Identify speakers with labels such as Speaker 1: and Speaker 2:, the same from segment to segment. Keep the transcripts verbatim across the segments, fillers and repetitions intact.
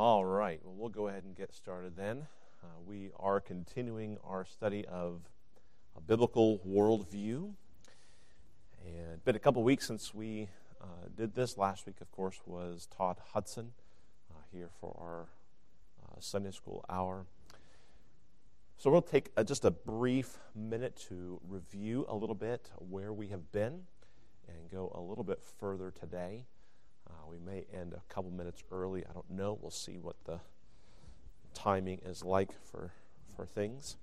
Speaker 1: All right, well, we'll go ahead and get started then. Uh, we are continuing our study of a biblical worldview. And it's been a couple weeks since we uh, did this. Last week, of course, was Todd Hudson uh, here for our uh, Sunday school hour. So we'll take uh, just a brief minute to review a little bit where we have been and go a little bit further today. Uh, we may end a couple minutes early. I don't know. We'll see what the timing is like for, for things.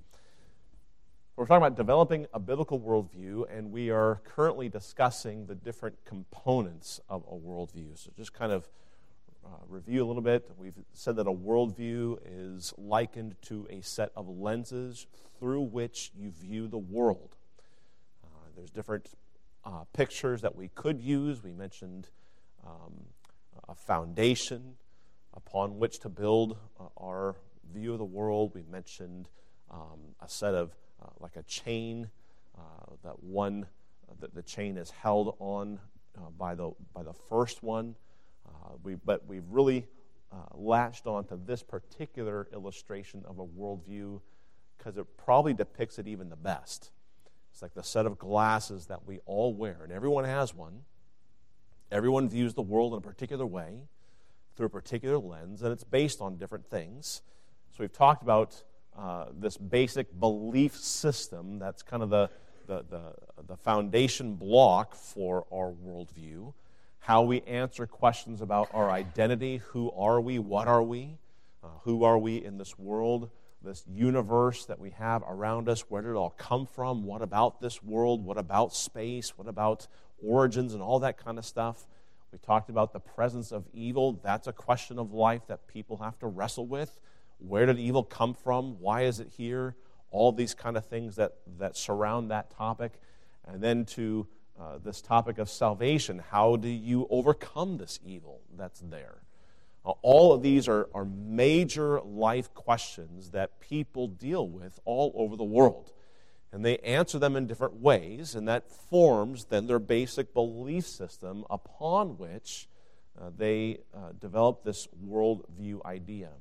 Speaker 1: We're talking about developing a biblical worldview, and we are currently discussing the different components of a worldview. So just kind of uh, review a little bit. We've said that a worldview is likened to a set of lenses through which you view the world. Uh, there's different uh, pictures that we could use. We mentioned Um, a foundation upon which to build uh, our view of the world. We mentioned um, a set of, uh, like a chain, uh, that one, uh, that the chain is held on uh, by the by the first one. Uh, we, but we've really uh, latched on to this particular illustration of a worldview because it probably depicts it even the best. It's like the set of glasses that we all wear, and everyone has one. Everyone views the world in a particular way, through a particular lens, and it's based on different things. So we've talked about uh, this basic belief system that's kind of the, the, the, the foundation block for our worldview, how we answer questions about our identity, who are we, what are we, uh, who are we in this world, this universe that we have around us, where did it all come from, what about this world, what about space, what about origins and all that kind of stuff. We talked about the presence of evil. That's a question of life that people have to wrestle with. Where did evil come from? Why is it here? All these kind of things that, that surround that topic. And then to uh, this topic of salvation. How do you overcome this evil that's there? Uh, all of these are, are major life questions that people deal with all over the world. And they answer them in different ways, and that forms then their basic belief system upon which uh, they uh, develop this worldview idea.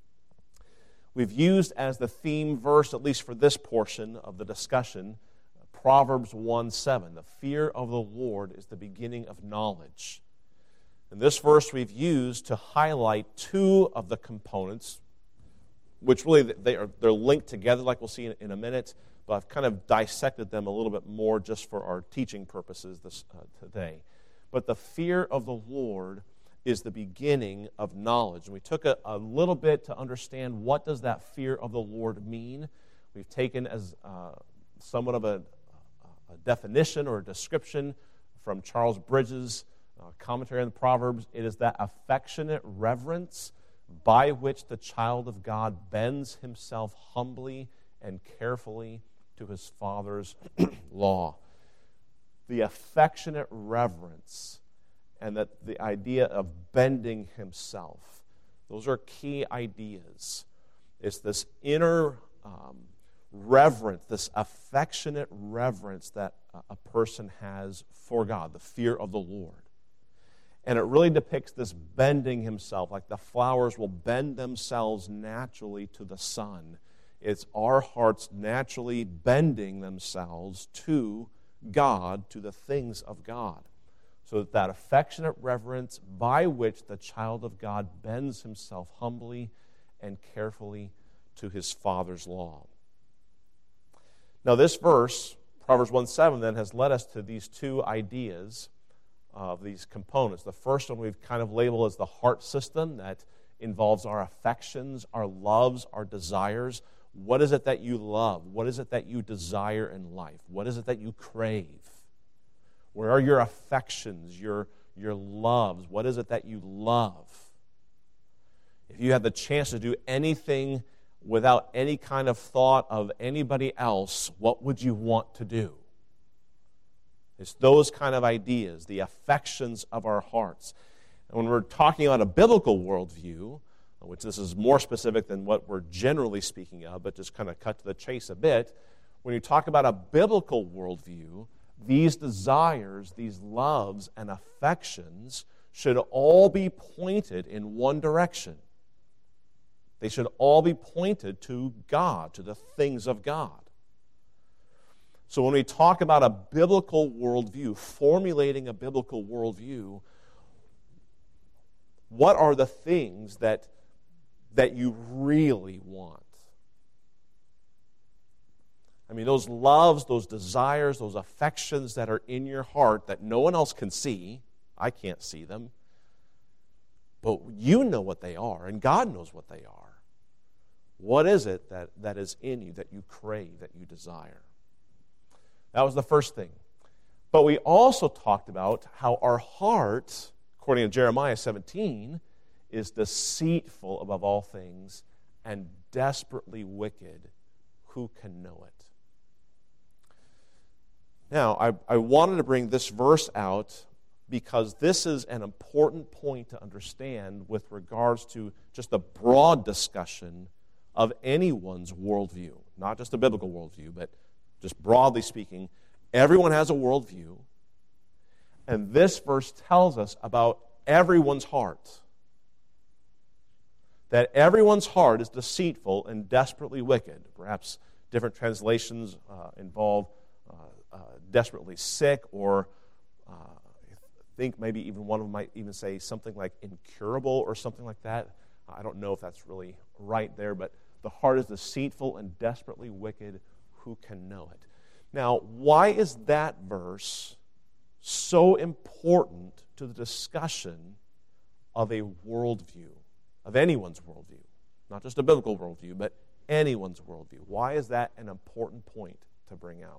Speaker 1: We've used as the theme verse, at least for this portion of the discussion, Proverbs one seven. The fear of the Lord is the beginning of knowledge. And this verse we've used to highlight two of the components, which really they are, they're linked together, like we'll see in, in a minute. But I've kind of dissected them a little bit more just for our teaching purposes this uh, today. But the fear of the Lord is the beginning of knowledge. And we took a, a little bit to understand what does that fear of the Lord mean. We've taken as uh, somewhat of a, a definition or a description from Charles Bridges' uh, commentary on the Proverbs. It is that affectionate reverence by which the child of God bends himself humbly and carefully to his Father's law. The affectionate reverence and that the idea of bending himself. Those are key ideas. It's this inner um, reverence, this affectionate reverence that a person has for God, the fear of the Lord. And it really depicts this bending himself, like the flowers will bend themselves naturally to the sun. It's our hearts naturally bending themselves to God, to the things of God. So that, that affectionate reverence by which the child of God bends himself humbly and carefully to his Father's law. Now this verse, Proverbs one seven, then has led us to these two ideas of these components. The first one we've kind of labeled as the heart system that involves our affections, our loves, our desires. What is it that you love? What is it that you desire in life? What is it that you crave? Where are your affections, your, your loves? What is it that you love? If you had the chance to do anything without any kind of thought of anybody else, what would you want to do? It's those kind of ideas, the affections of our hearts. And when we're talking about a biblical worldview, which this is more specific than what we're generally speaking of, but just kind of cut to the chase a bit. When you talk about a biblical worldview, these desires, these loves and affections should all be pointed in one direction. They should all be pointed to God, to the things of God. So when we talk about a biblical worldview, formulating a biblical worldview, what are the things that, that you really want? I mean, those loves, those desires, those affections that are in your heart that no one else can see, I can't see them, but you know what they are, and God knows what they are. What is it that, that is in you, that you crave, that you desire? That was the first thing. But we also talked about how our heart, according to Jeremiah seventeen, is deceitful above all things and desperately wicked. Who can know it? Now, I, I wanted to bring this verse out because this is an important point to understand with regards to just a broad discussion of anyone's worldview. Not just a biblical worldview, but just broadly speaking, everyone has a worldview. And this verse tells us about everyone's heart. That everyone's heart is deceitful and desperately wicked. Perhaps different translations uh, involve uh, uh, desperately sick, or uh, I think maybe even one of them might even say something like incurable or something like that. I don't know if that's really right there, but the heart is deceitful and desperately wicked. Who can know it? Now, why is that verse so important to the discussion of a worldview, of anyone's worldview? Not just a biblical worldview, but anyone's worldview. Why is that an important point to bring out?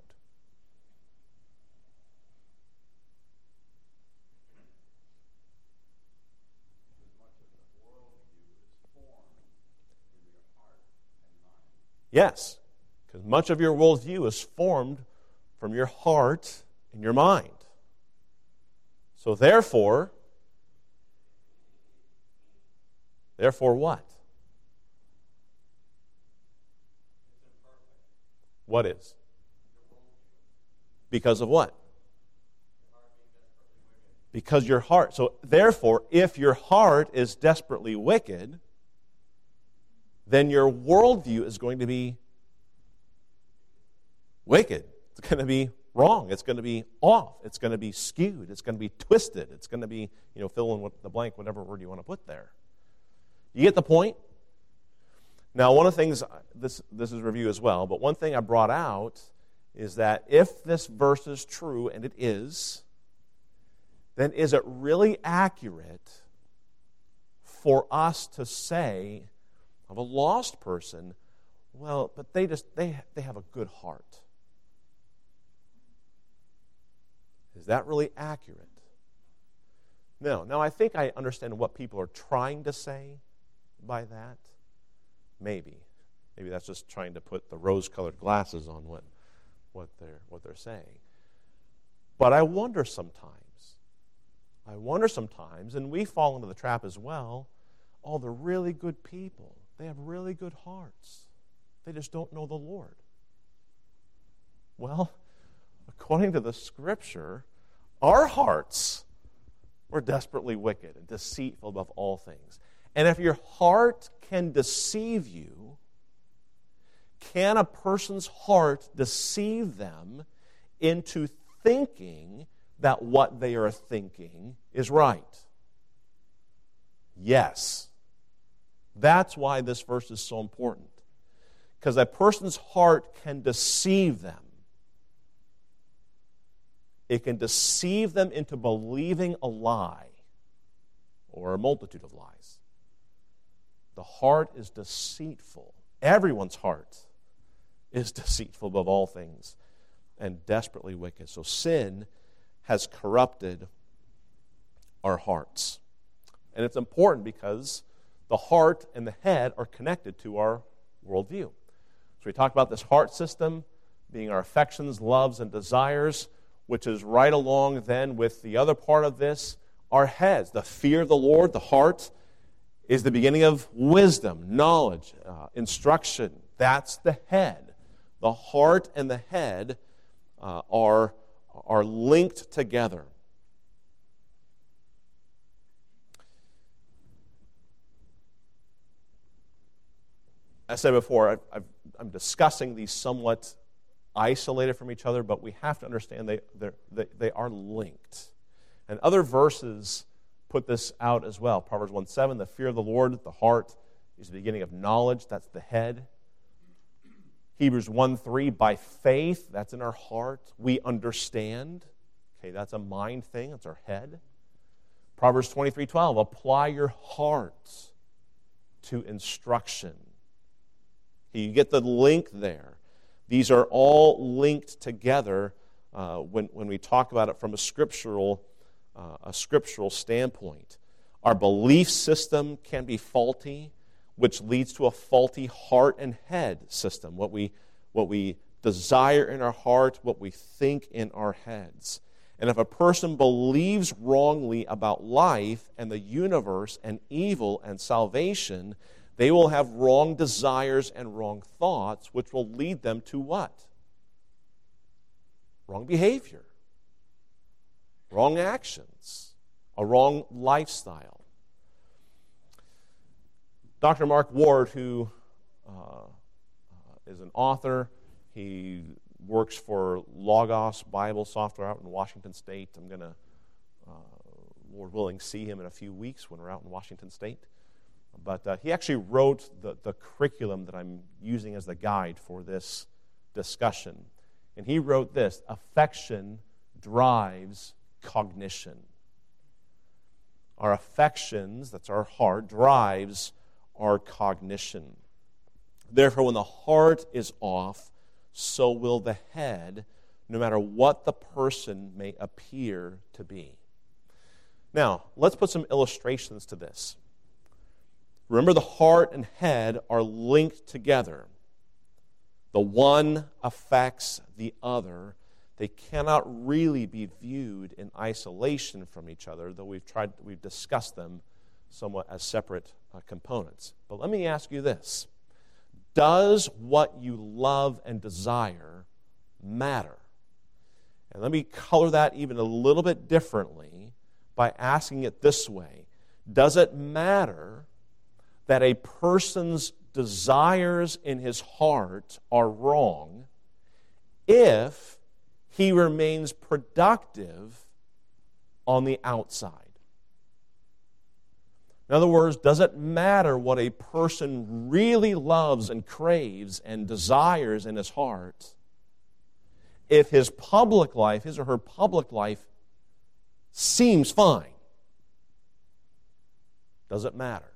Speaker 1: Yes, because much of your worldview is formed from your heart and your mind. So therefore, therefore what? What is? Because of what? Because your heart. So therefore, if your heart is desperately wicked, then your worldview is going to be wicked. It's going to be wrong. It's going to be off. It's going to be skewed. It's going to be twisted. It's going to be, you know, fill in with the blank, whatever word you want to put there. You get the point? Now, one of the things, this, this is review as well, but one thing I brought out is that if this verse is true, and it is, then is it really accurate for us to say of a lost person, well, but they just they they have a good heart? Is that really accurate? No. Now, I think I understand what people are trying to say by that. Maybe. Maybe that's just trying to put the rose-colored glasses on what, what they're what they're saying. But I wonder sometimes, I wonder sometimes, and we fall into the trap as well, all the really good people, they have really good hearts. They just don't know the Lord. Well, according to the Scripture, our hearts were desperately wicked and deceitful above all things. And if your heart can deceive you, can a person's heart deceive them into thinking that what they are thinking is right? Yes. That's why this verse is so important. Because a person's heart can deceive them. It can deceive them into believing a lie or a multitude of lies. The heart is deceitful. Everyone's heart is deceitful above all things and desperately wicked. So sin has corrupted our hearts. And it's important because the heart and the head are connected to our worldview. So we talked about this heart system being our affections, loves, and desires, which is right along then with the other part of this, our heads. The fear of the Lord, the heart, is the beginning of wisdom, knowledge, uh, instruction. That's the head. The heart and the head uh, are, are linked together. I said before, I've, I've, I'm discussing these somewhat isolated from each other, but we have to understand they, they, they are linked. And other verses put this out as well. Proverbs one seven, the fear of the Lord, the heart, is the beginning of knowledge. That's the head. Hebrews one three, by faith, that's in our heart. We understand. Okay, that's a mind thing. That's our head. Proverbs twenty-three twelve, apply your heart to instruction. You get the link there. These are all linked together uh, when, when we talk about it from a scriptural, uh, a scriptural standpoint. Our belief system can be faulty, which leads to a faulty heart and head system. What we, what we desire in our heart, what we think in our heads. And if a person believes wrongly about life and the universe and evil and salvation, they will have wrong desires and wrong thoughts, which will lead them to what? Wrong behavior, wrong actions, a wrong lifestyle. Doctor Mark Ward, who uh, is an author, he works for Logos Bible Software out in Washington State. I'm going to, uh, Lord willing, see him in a few weeks when we're out in Washington State. But uh, he actually wrote the, the curriculum that I'm using as the guide for this discussion. And he wrote this: affection drives cognition. Our affections, that's our heart, drives our cognition. Therefore, when the heart is off, so will the head, no matter what the person may appear to be. Now, let's put some illustrations to this. Remember, the heart and head are linked together. The one affects the other. They cannot really be viewed in isolation from each other, though we've tried, we've discussed them somewhat as separate uh, components. But let me ask you this. Does what you love and desire matter? And let me color that even a little bit differently by asking it this way. Does it matter that a person's desires in his heart are wrong if he remains productive on the outside? In other words, does it matter what a person really loves and craves and desires in his heart if his public life, his or her public life, seems fine? Does it matter?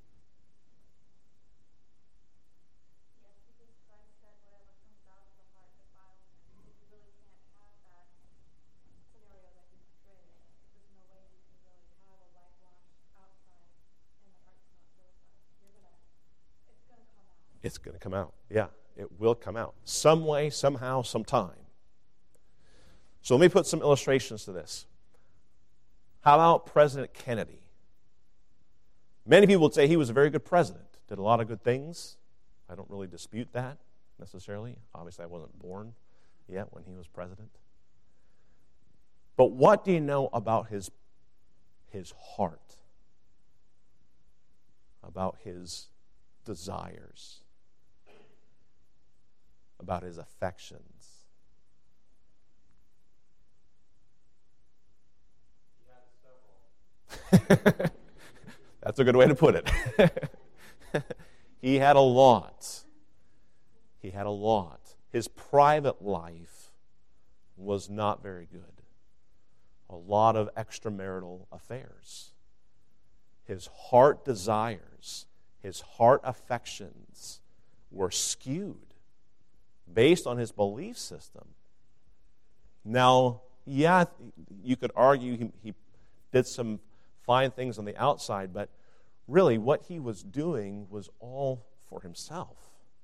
Speaker 1: It's going to come out. Yeah, it will come out. Some way, somehow, sometime. So let me put some illustrations to this. How about President Kennedy? Many people would say he was a very good president, did a lot of good things. I don't really dispute that necessarily. Obviously, I wasn't born yet when he was president. But what do you know about his, his heart? About his desires? About his affections? That's a good way to put it. He had a lot. He had a lot. His private life was not very good. A lot of extramarital affairs. His heart desires, his heart affections were skewed based on his belief system. Now, yeah, you could argue he, he did some fine things on the outside, but really what he was doing was all for himself.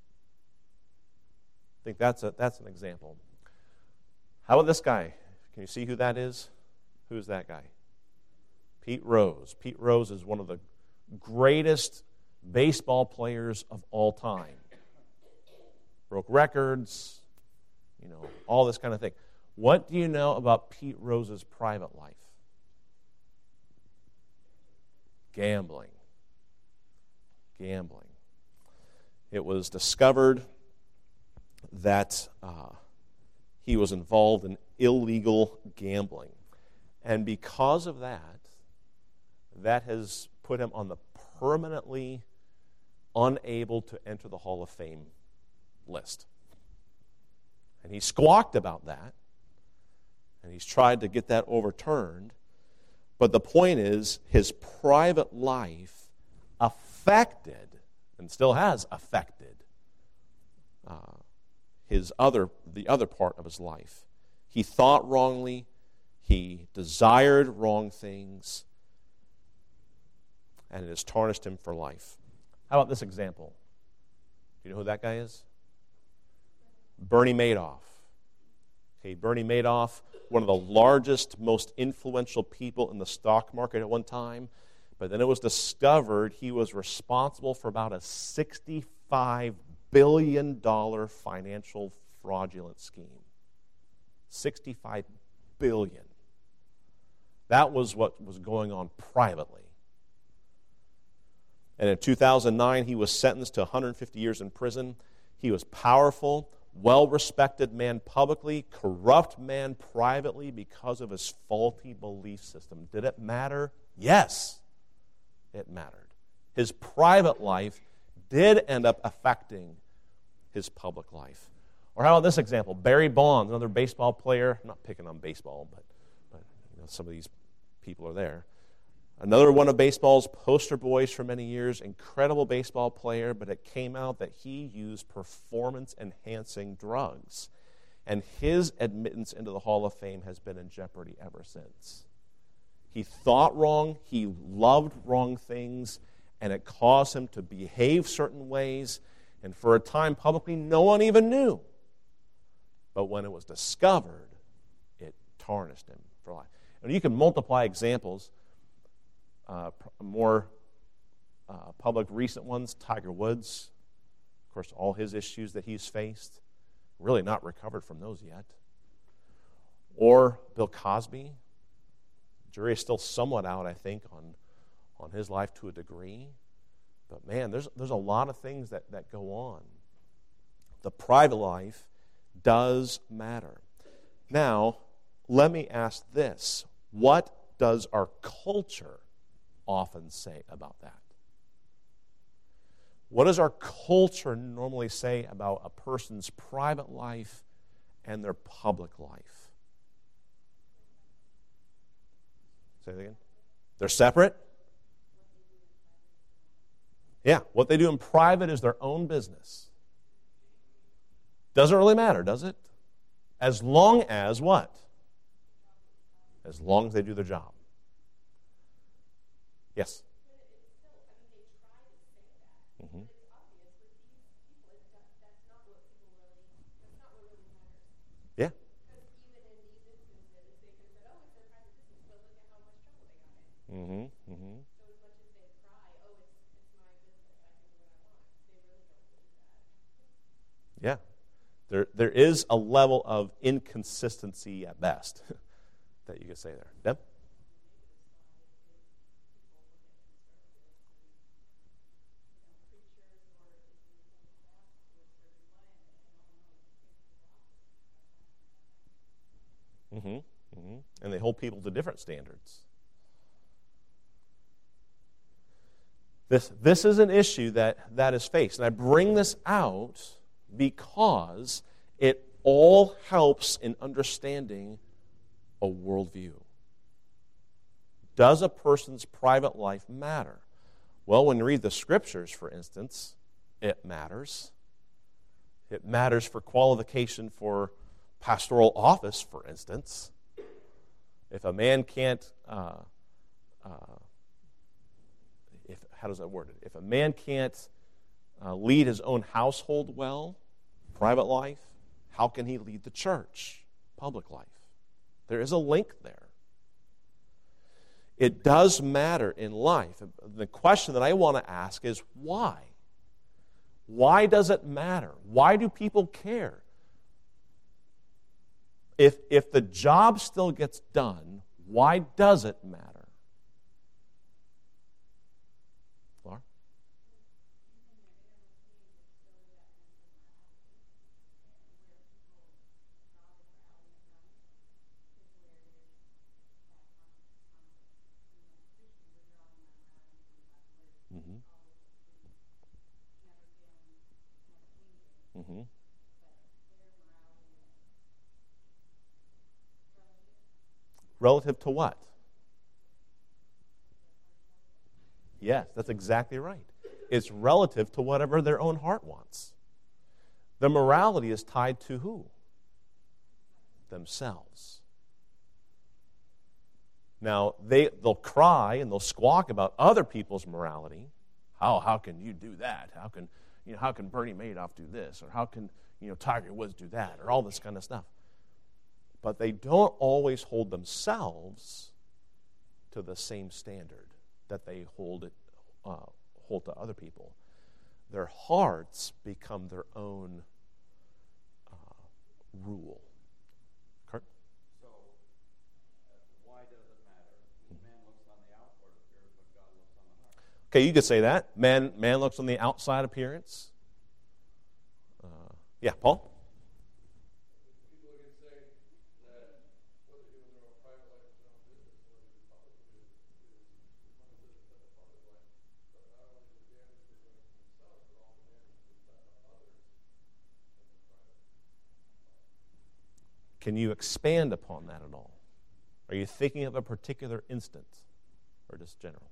Speaker 1: I think that's a, that's an example. How about this guy? Can you see who that is? Who's that guy? Pete Rose. Pete Rose is one of the greatest baseball players of all time. Broke records, you know, all this kind of thing. What do you know about Pete Rose's private life? Gambling. Gambling. it was discovered that uh, he was involved in illegal gambling. And because of that, that has put him on the permanently unable to enter the Hall of Fame list. And he squawked about that, and he's tried to get that overturned. But the point is, his private life affected, and still has affected, uh, his other, the other part of his life. He thought wrongly, he desired wrong things, and it has tarnished him for life. How about this example? Do you know who that guy is? Bernie Madoff. Okay, Bernie Madoff, one of the largest, most influential people in the stock market at one time, but then it was discovered he was responsible for about a sixty-five billion dollars financial fraudulent scheme. sixty-five billion dollars. That was what was going on privately. And in two thousand nine, he was sentenced to one hundred fifty years in prison. He was powerful, well-respected man publicly, corrupt man privately because of his faulty belief system. Did it matter? Yes, it mattered. His private life did end up affecting his public life. Or how about this example? Barry Bonds, another baseball player. I'm not picking on baseball, but, but you know, some of these people are there. Another one of baseball's poster boys for many years, incredible baseball player, but it came out that he used performance-enhancing drugs. And his admittance into the Hall of Fame has been in jeopardy ever since. He thought wrong, he loved wrong things, and it caused him to behave certain ways, and for a time publicly no one even knew. But when it was discovered, it tarnished him for life. And you can multiply examples. Uh, more uh, public recent ones, Tiger Woods, of course, all his issues that he's faced, really not recovered from those yet. Or Bill Cosby, the jury is still somewhat out, I think, on, on his life to a degree. But man, there's, there's a lot of things that, that go on. The private life does matter. Now, let me ask this. What does our culture often say about that? What does our culture normally say about a person's private life and their public life? Say that again. They're separate? Yeah, what they do in private is their own business. Doesn't really matter, does it? As long as what? As long as they do their job. Yes? Mm-hmm. Yeah. Mm-hmm. Mm-hmm. Yeah. There, there is a level of inconsistency at best that you could say there. Deb? Mm-hmm. Mm-hmm. And they hold people to different standards. This, this is an issue that, that is faced. And I bring this out because it all helps in understanding a worldview. Does a person's private life matter? Well, when you read the Scriptures, for instance, it matters. It matters for qualification for pastoral office, for instance. If a man can't, uh, uh, if how does that word it? If a man can't uh, lead his own household well, private life, how can he lead the church, public life? There is a link there. It does matter in life. The question that I want to ask is why? Why does it matter? Why do people care? If, if the job still gets done, why does it matter? Laura? Mm-hmm. Relative to what? Yes, that's exactly right. It's relative to whatever their own heart wants. The morality is tied to who? Themselves. Now, they, they'll cry and they'll squawk about other people's morality. How, how can you do that? How can, you know, how can Bernie Madoff do this? Or how can, you know, Tiger Woods do that? Or all this kind of stuff. But they don't always hold themselves to the same standard that they hold it uh, hold to other people. Their hearts become their own uh, rule. Kurt?
Speaker 2: So, uh, why does it matter? Man looks on the outward appearance, but God looks on the heart.
Speaker 1: Okay, you could say that. Man, man looks on the outside appearance. Uh, yeah, Paul? Can you expand upon that at all? Are you thinking of a particular instance or just general?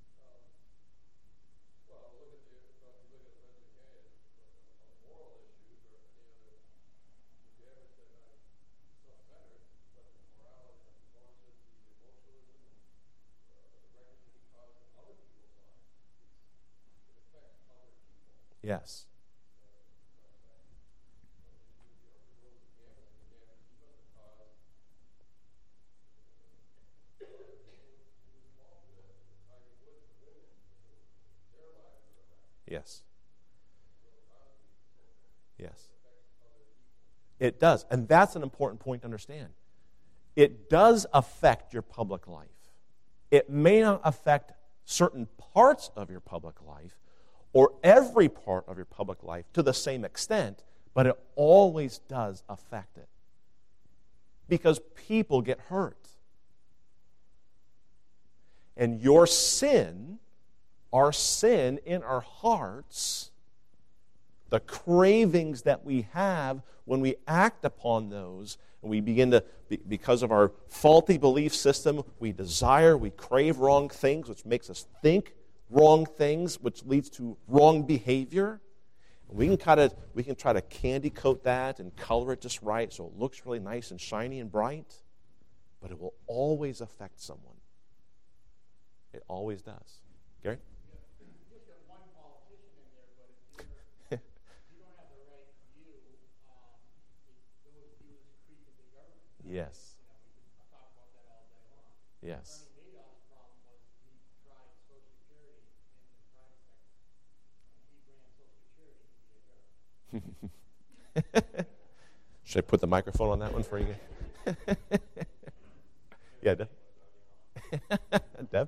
Speaker 1: Yes. Yes. Yes. It does. And that's an important point to understand. It does affect your public life. It may not affect certain parts of your public life or every part of your public life to the same extent, but it always does affect it. Because people get hurt. And your sin, our sin in our hearts, the cravings that we have when we act upon those, and we begin to, because of our faulty belief system, we desire, we crave wrong things, which makes us think wrong things, which leads to wrong behavior. We can kind of, we can try to candy coat that and color it just right so it looks really nice and shiny and bright, but it will always affect someone. It always does. Gary?
Speaker 3: Just got one politician in there, but if you're, you don't have the right view, um, it, those views creep into government.
Speaker 1: Yes.
Speaker 3: You know, we can talk about that all day long.
Speaker 1: Yes.
Speaker 3: Bernie Madoff's problem was he tried Social Security in the private sector. And he ran Social Security to be a hero.
Speaker 1: Should I put the microphone on that one for you? Yeah, Deb? Deb?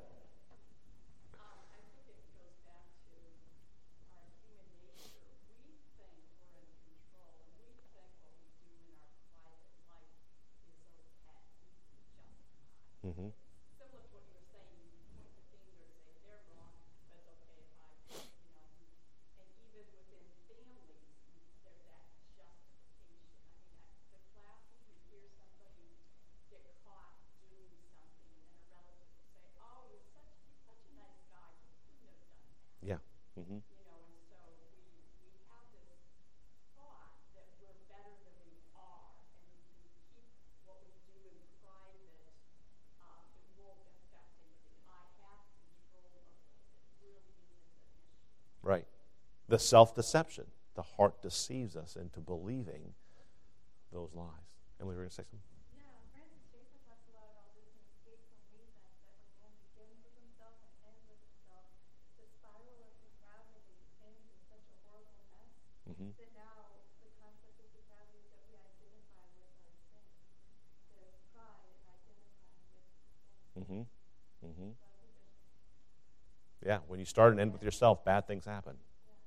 Speaker 1: Mm-hmm.
Speaker 4: Similar to what you were saying, you point the finger and say they're wrong, but it's okay if I, you know, and even within families, there's that justification. I mean, at the classes, you hear somebody get caught doing something, and a relative will say, "Oh, you're such, you're such a nice guy, you couldn't have done that."
Speaker 1: Yeah. Mm-hmm.
Speaker 4: You know, and so we we have this thought that we're better than we are, and if we keep what we do in private. Um, it won't affect anything. I have control of it. It really isn't an issue.
Speaker 1: Right. The self-deception. The heart deceives us into believing those lies. Emily, were you going to say something?
Speaker 5: Yeah, Francis Schaeffer talks a lot about this in Escape from Reason, that when man begins with himself and ends with himself, the spiral of depravity ends in such a horrible mess
Speaker 1: Mm-hmm.
Speaker 5: that now the concept of depravity that we identify with our sin. There's pride in identifying with the sin.
Speaker 1: Mm-hmm. Mm-hmm.
Speaker 5: So I think there's
Speaker 1: Yeah, when you start and end with yourself, bad things happen.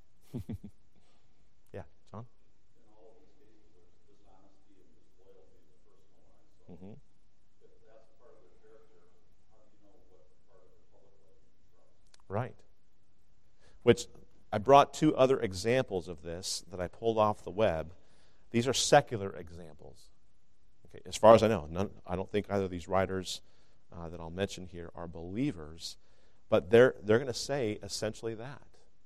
Speaker 5: yeah.
Speaker 1: Yeah, John?
Speaker 2: In all of these cases, there's dishonesty and disloyalty in the personal life. So
Speaker 1: Mm-hmm.
Speaker 2: if that's part of their character, how do you know what part of their public life you can trust?
Speaker 1: Right. Which I brought two other examples of this that I pulled off the web. These are secular examples. Okay, as far as I know, none, I don't think either of these writers uh, that I'll mention here are believers, but they're they're going to say essentially that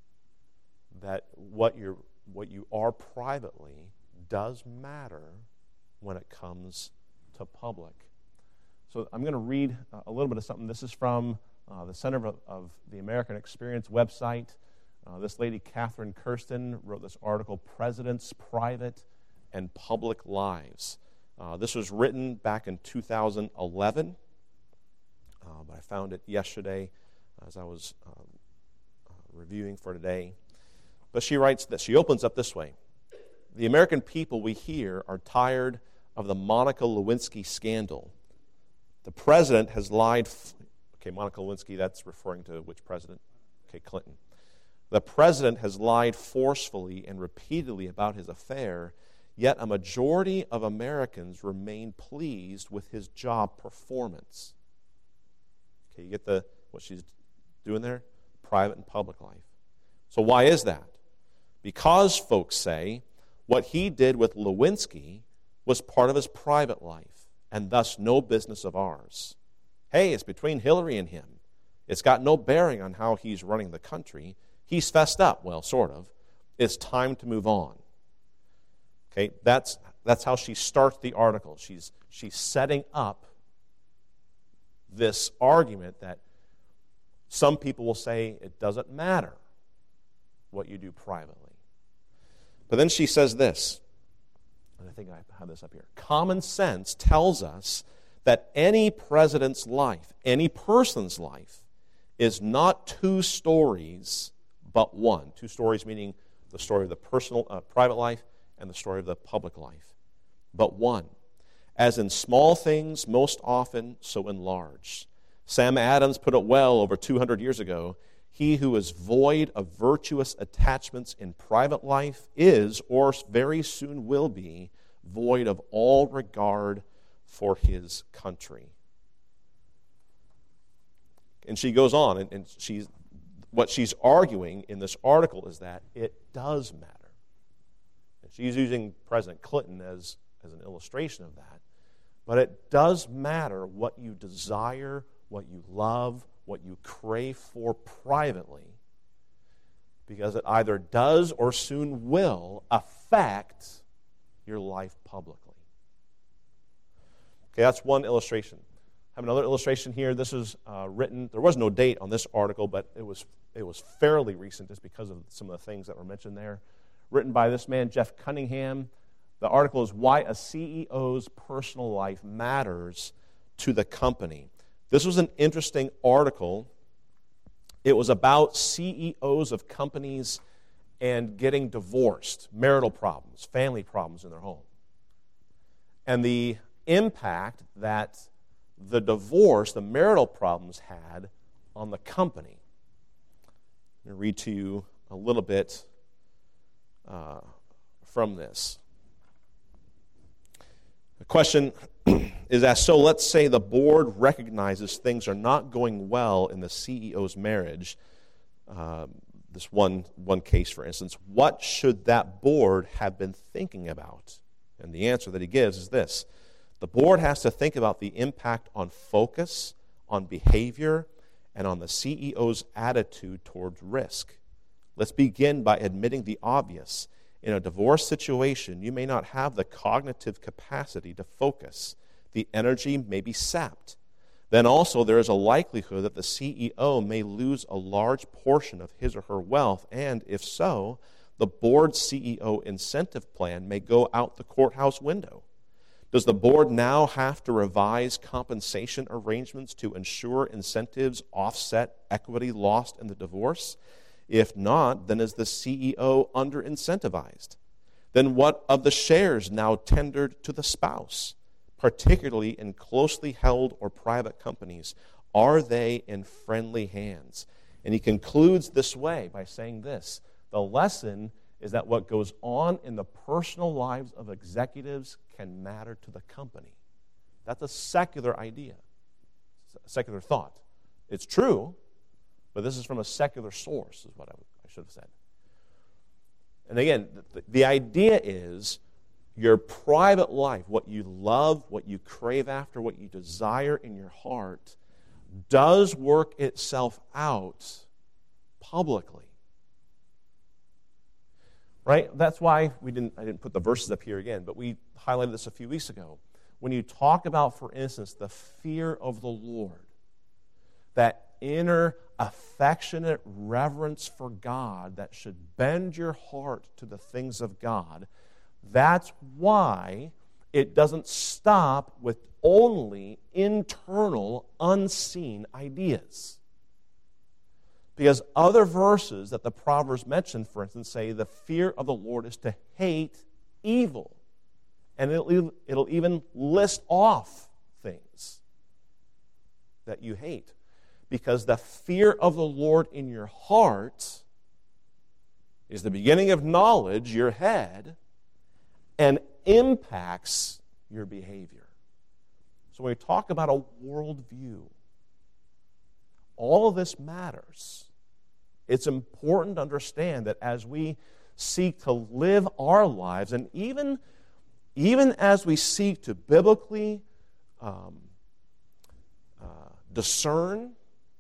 Speaker 1: that what you're what you are privately does matter when it comes to public. So I'm going to read a little bit of something. This is from uh, the Center of, of the American Experience website. Uh, this lady, Catherine Kirsten, wrote this article, President's Private and Public Lives. Uh, this was written back in two thousand eleven, uh, but I found it yesterday as I was um, uh, reviewing for today. But she writes that she opens up this way. The American people, we hear, are tired of the Monica Lewinsky scandal. The president has lied. F- okay, Monica Lewinsky, that's referring to which president? Okay, Clinton. The president has lied forcefully and repeatedly about his affair, yet a majority of Americans remain pleased with his job performance. Okay, you get the what she's doing there? Private and public life. So why is that? Because, folks say, what he did with Lewinsky was part of his private life, and thus no business of ours. Hey, it's between Hillary and him. It's got no bearing on how he's running the country. He's fessed up, well, sort of. It's time to move on. Okay, that's that's how she starts the article. She's she's setting up this argument that some people will say it doesn't matter what you do privately. But then she says this, and I think I have this up here. Common sense tells us that any president's life, any person's life, is not two stories, but one. Two stories meaning the story of the personal, uh, private life and the story of the public life, but one. As in small things, most often, so in large. Sam Adams put it well over two hundred years ago. He who is void of virtuous attachments in private life is, or very soon will be, void of all regard for his country. And she goes on, and, and she's what she's arguing in this article is that it does matter. And she's using President Clinton as, as an illustration of that. But it does matter what you desire, what you love, what you crave for privately, because it either does or soon will affect your life publicly. Okay, that's one illustration. I have another illustration here. This is uh, written, there was no date on this article, but it was it was fairly recent just because of some of the things that were mentioned there. Written by this man, Jeff Cunningham. The article is Why a C E O's Personal Life Matters to the Company. This was an interesting article. It was about C E Os of companies and getting divorced, marital problems, family problems in their home, and the impact that the divorce, the marital problems had on the company. I'm going to read to you a little bit uh, from this. The question is asked, so let's say the board recognizes things are not going well in the C E O's marriage. Uh, this one, one case, for instance, what should that board have been thinking about? And the answer that he gives is this. The board has to think about the impact on focus, on behavior, and on the C E O's attitude towards risk. Let's begin by admitting the obvious. In a divorce situation, you may not have the cognitive capacity to focus. The energy may be sapped. Then also there is a likelihood that the C E O may lose a large portion of his or her wealth, and if so, the board's C E O incentive plan may go out the courthouse window. Does the board now have to revise compensation arrangements to ensure incentives offset equity lost in the divorce? If not, then is the C E O under-incentivized? Then what of the shares now tendered to the spouse, particularly in closely held or private companies? Are they in friendly hands? And he concludes this way by saying this. The lesson is that what goes on in the personal lives of executives can matter to the company. That's a secular idea, a secular thought. It's true, but this is from a secular source, is what I, would, I should have said. And again, the, the idea is your private life, what you love, what you crave after, what you desire in your heart, does work itself out publicly. Right? That's why we didn't I didn't put the verses up here again, but we highlighted this a few weeks ago. When you talk about, for instance, the fear of the Lord, that inner affectionate reverence for God that should bend your heart to the things of God, that's why it doesn't stop with only internal, unseen ideas. Because other verses that the Proverbs mention, for instance, say the fear of the Lord is to hate evil. And it'll, it'll even list off things that you hate. Because the fear of the Lord in your heart is the beginning of knowledge, your head, and impacts your behavior. So when we talk about a worldview, all of this matters. It's important to understand that as we seek to live our lives, and even, even as we seek to biblically um, uh, discern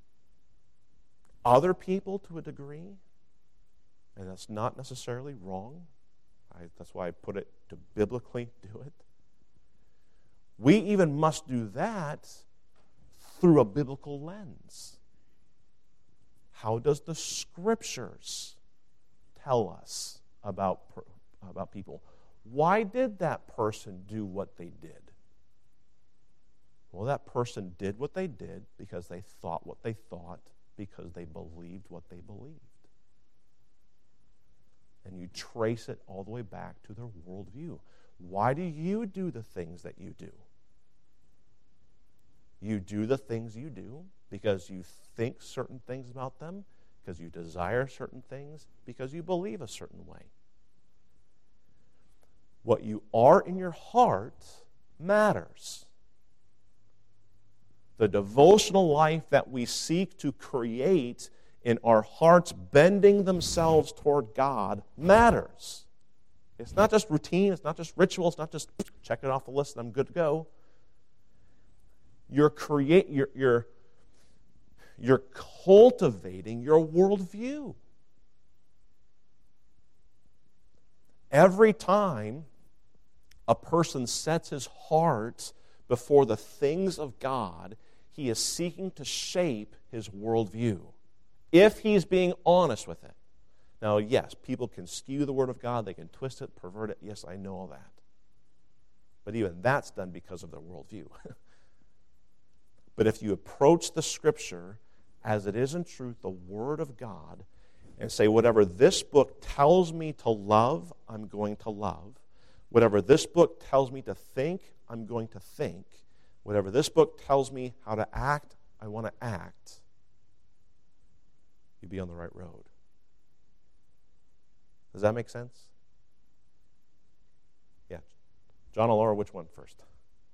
Speaker 1: other people to a degree, and that's not necessarily wrong. I, that's why I put it to biblically do it. We even must do that through a biblical lens. How does the Scriptures tell us about, about people? Why did that person do what they did? Well, that person did what they did because they thought what they thought, because they believed what they believed. And you trace it all the way back to their worldview. Why do you do the things that you do? You do the things you do because you think certain things about them, because you desire certain things, because you believe a certain way. What you are in your heart matters. The devotional life that we seek to create in our hearts, bending themselves toward God, matters. It's not just routine, it's not just ritual, it's not just check it off the list and I'm good to go. You're create you're, you're, you're cultivating your worldview. Every time a person sets his heart before the things of God, he is seeking to shape his worldview, if he's being honest with it. Now, yes, people can skew the Word of God, they can twist it, pervert it. Yes, I know all that. But even that's done because of their worldview. But if you approach the Scripture as it is in truth, the Word of God, and say, whatever this book tells me to love, I'm going to love. Whatever this book tells me to think, I'm going to think. Whatever this book tells me how to act, I want to act. You'd be on the right road. Does that make sense? Yeah. John or Laura, which one first?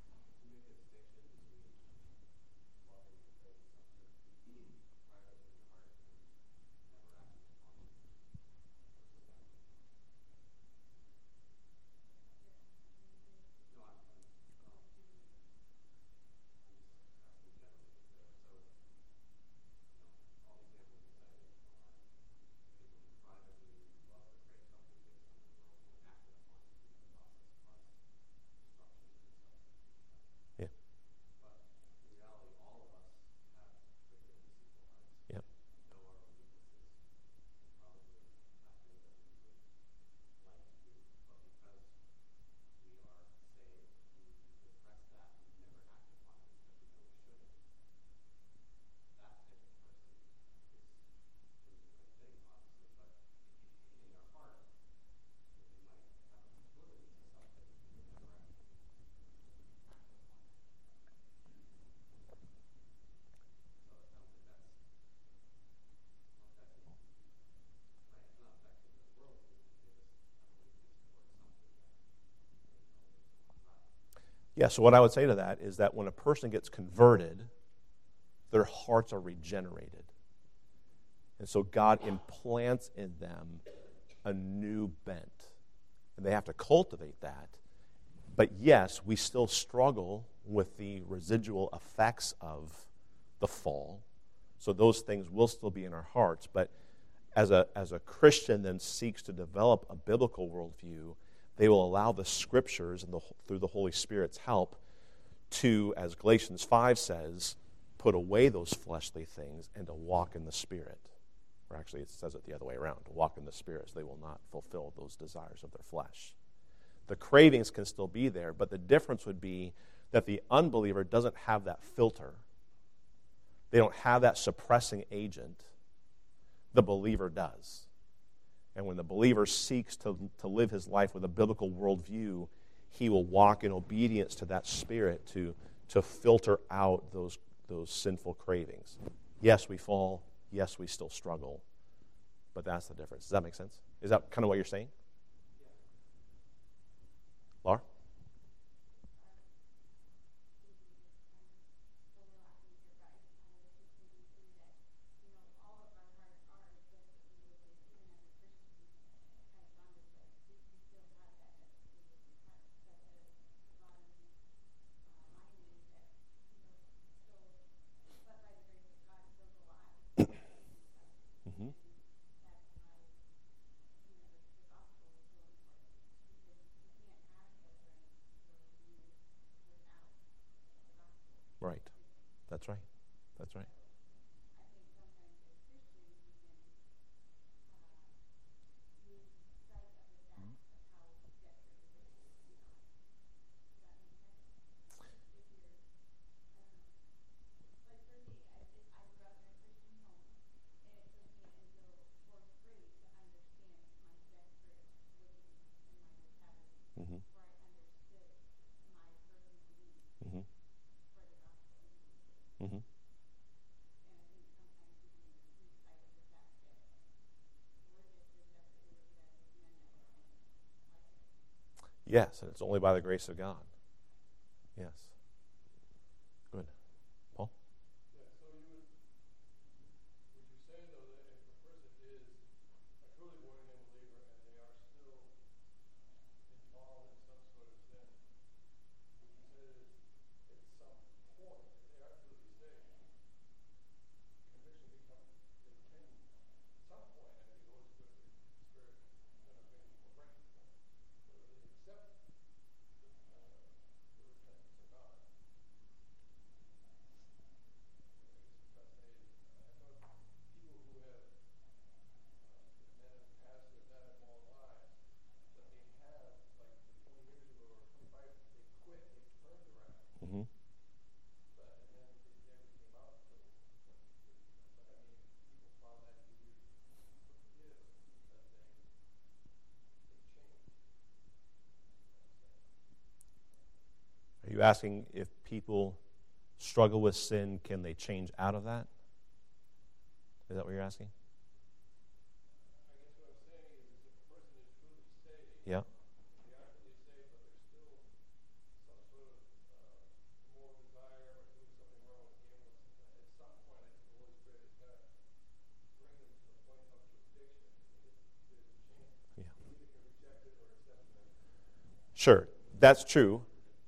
Speaker 1: Yeah, so what I would say to that is that when a person gets converted, their hearts are regenerated. And so God implants in them a new bent. And they have to cultivate that. But yes, we still struggle with the residual effects of the fall. So those things will still be in our hearts. But as a, as a Christian then seeks to develop a biblical worldview, they will allow the Scriptures, and the, through the Holy Spirit's help, to, as Galatians five says, put away those fleshly things and to walk in the Spirit. Or actually, it says it the other way around, to walk in the Spirit, so they will not fulfill those desires of their flesh. The cravings can still be there, but the difference would be that the unbeliever doesn't have that filter. They don't have that suppressing agent. The believer does. And when the believer seeks to, to live his life with a biblical worldview, he will walk in obedience to that Spirit to, to filter out those, those sinful cravings. Yes, we fall. Yes, we still struggle. But that's the difference. Does that make sense? Is that kind of what you're saying? Laura? Right. That's right. That's right. Mm-hmm. Mm-hmm. Mm-hmm. Yes, and it's only by the grace of God. Yes. Good. Paul?
Speaker 6: Yeah, so you would, would you say, though, that if a person is a truly born-again believer and they are still involved in some sort of sin, would you say that at some point, if they are truly saved, conviction becomes, they can, at some point, I think the Holy Spirit, Spirit is going to bring people breaking point, whether they accept the, uh, the repentance or not.
Speaker 1: Mm-hmm. Are you asking if people struggle with sin, can they change out of that? Is that what you're asking?
Speaker 6: I guess what I'm saying is, if a person is truly saved,
Speaker 1: Yeah.
Speaker 6: they are truly saved, but there's still some sort of uh, moral desire or doing something wrong with gambling. At some point, I think the Holy Spirit is going to bring them to the point of conviction. If there's a chance,
Speaker 1: Yeah.
Speaker 6: you either can reject it or accept it.
Speaker 1: Sure, that's true.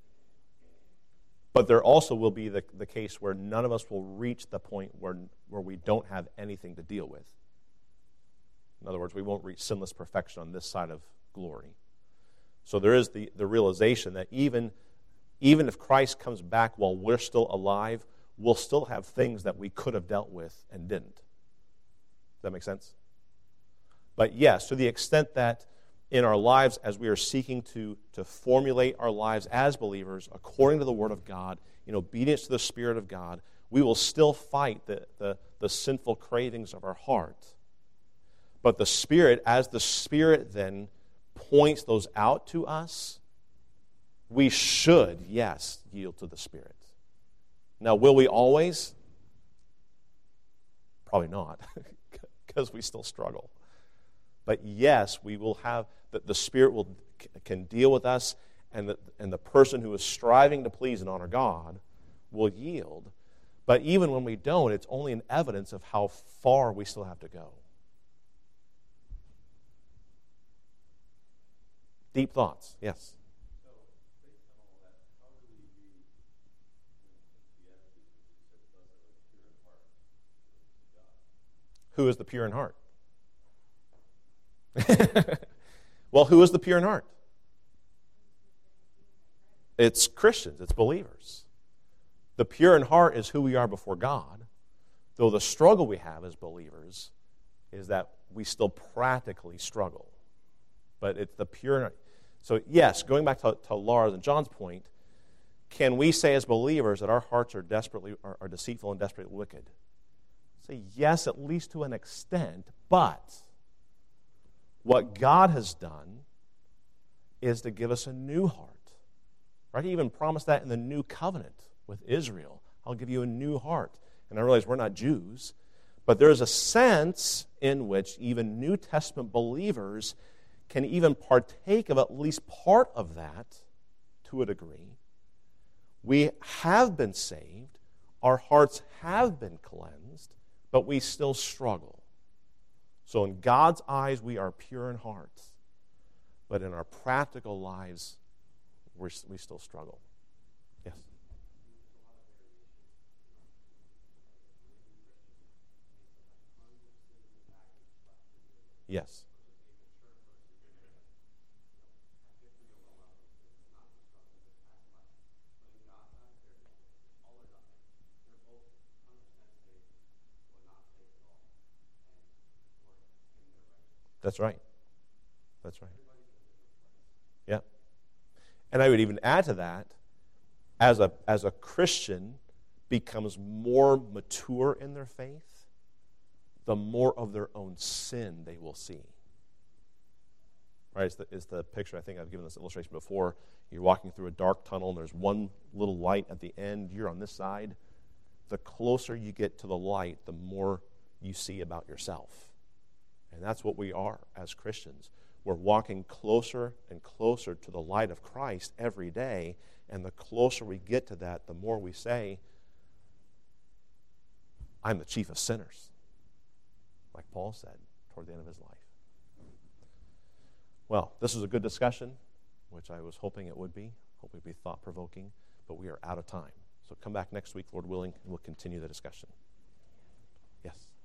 Speaker 1: But there also will be the, the case where none of us will reach the point where, where we don't have anything to deal with. In other words, we won't reach sinless perfection on this side of glory. So there is the, the realization that even, even if Christ comes back while we're still alive, we'll still have things that we could have dealt with and didn't. Does that make sense? But yes, to the extent that in our lives, as we are seeking to, to formulate our lives as believers according to the Word of God, in obedience to the Spirit of God, we will still fight the, the, the sinful cravings of our heart. But the Spirit, as the Spirit then points those out to us, we should, yes, yield to the Spirit. Now, will we always? Probably not, because we still struggle. But yes, we will have, that the Spirit will can deal with us, and the, and the person who is striving to please and honor God will yield. But even when we don't, it's only an evidence of how far we still have to go. deep thoughts. Yes.
Speaker 2: So, based on all that, how do we be, you know, the attitude that said, blessed are the pure in heart, to God?
Speaker 1: Who is the pure in heart? Well, who is the pure in heart? It's Christians. It's believers. The pure in heart is who we are before God, though the struggle we have as believers is that we still practically struggle. But it's the pure. So, yes, going back to, to Laura's and John's point, can we say as believers that our hearts are desperately are, are deceitful and desperately wicked? Say yes, at least to an extent, but what God has done is to give us a new heart. Right? He even promised that in the new covenant with Israel. I'll give you a new heart. And I realize we're not Jews, but there's a sense in which even New Testament believers can even partake of at least part of that to a degree. We have been saved, our hearts have been cleansed, but we still struggle. So in God's eyes, we are pure in heart, but in our practical lives, we're, we still struggle. Yes? Yes. That's right. That's right. Yeah. And I would even add to that, as a as a Christian becomes more mature in their faith, the more of their own sin they will see. Right? It's the, it's the picture, I think I've given this illustration before. You're walking through a dark tunnel and there's one little light at the end. You're on this side. The closer you get to the light, the more you see about yourself. And that's what we are as Christians. We're walking closer and closer to the light of Christ every day, and the closer we get to that, the more we say, I'm the chief of sinners, like Paul said toward the end of his life. Well, this was a good discussion, which I was hoping it would be. Hope it would be thought-provoking, but we are out of time. So come back next week, Lord willing, and we'll continue the discussion. Yes?